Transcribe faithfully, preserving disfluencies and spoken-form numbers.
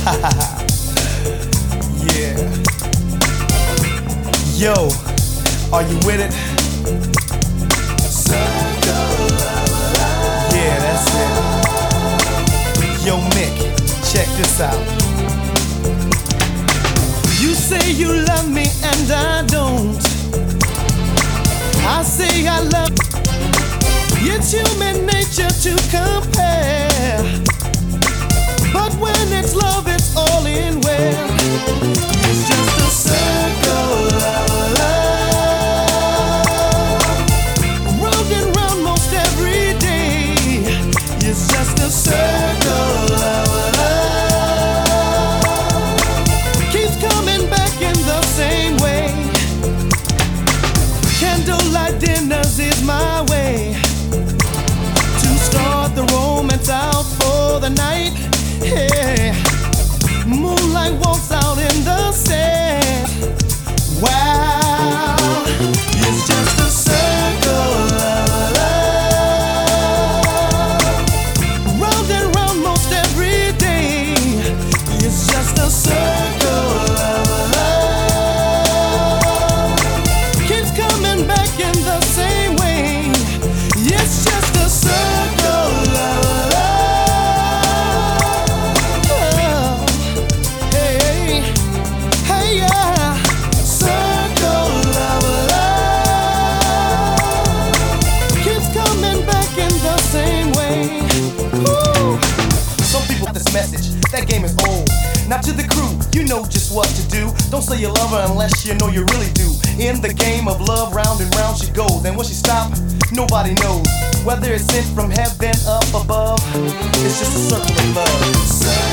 Yeah. Yo, are you with it? Yeah, that's it. Yo, Mick, check this out. You say you love me and I don't. I say I love. It's human nature to compare, but when it's love, it's all in well. It's just a circle of love, round and round most every day. It's just a circle of love, keeps coming back in the same way. Candlelight dinners is my way to start the romance out for the night. Yeah. Moonlight walks out in the sand. Wow, it's just a circle of love, round and round most every day. It's just a circle of love, keeps coming back in the same way. It's just a circle of love. Message, that game is old. Now to the crew, you know just what to do. Don't say you love her unless you know you really do. In the game of love, round and round she goes. And when she stops, nobody knows whether it's sent from heaven up above. It's just a circle of love.